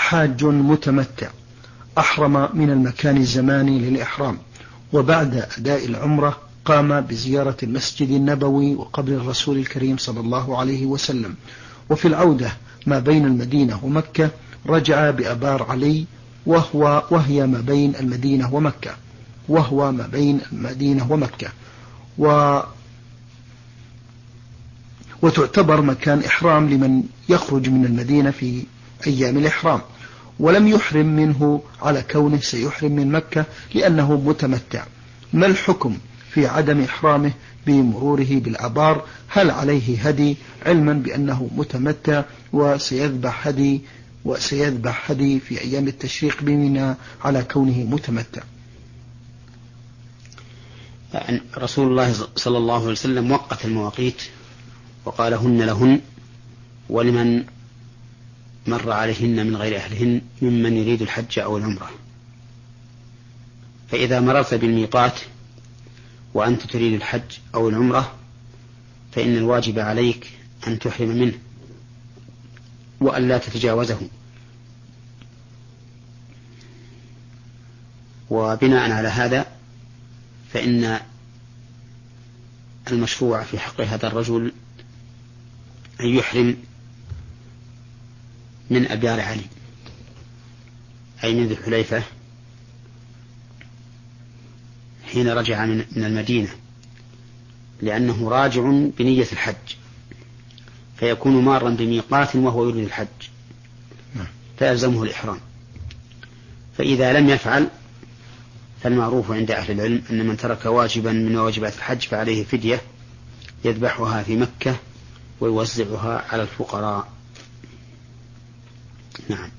حاج متمتع أحرم من المكان الزماني للإحرام، وبعد أداء العمرة قام بزيارة المسجد النبوي وقبر الرسول الكريم صلى الله عليه وسلم، وفي العودة ما بين المدينة ومكة رجع بأبار علي وهي ما بين المدينة ومكة وتعتبر مكان إحرام لمن يخرج من المدينة في أيام الإحرام، ولم يحرم منه على كونه سيحرم من مكة لأنه متمتع. ما الحكم في عدم إحرامه بمروره بالآبار؟ هل عليه هدي، علما بأنه متمتع وسيذبح هدي في أيام التشريق بمنى على كونه متمتع؟ رسول الله صلى الله عليه وسلم وقت المواقيت وقال هن لهن ولمن مر عليهن من غير أهلهن ممن يريد الحج أو العمرة. فإذا مررت بالميقات وأنت تريد الحج أو العمرة فإن الواجب عليك أن تحرم منه وأن لا تتجاوزه. وبناء على هذا فإن المشروع في حق هذا الرجل أن يحرم من أبيار علي، أي من ذي الحليفة حين رجع من المدينة، لأنه راجع بنية الحج فيكون مارا بميقات وهو يريد الحج فيلزمه الإحرام. فإذا لم يفعل فالمعروف عند أهل العلم أن من ترك واجبا من واجبات الحج فعليه فدية يذبحها في مكة ويوزعها على الفقراء. نعم.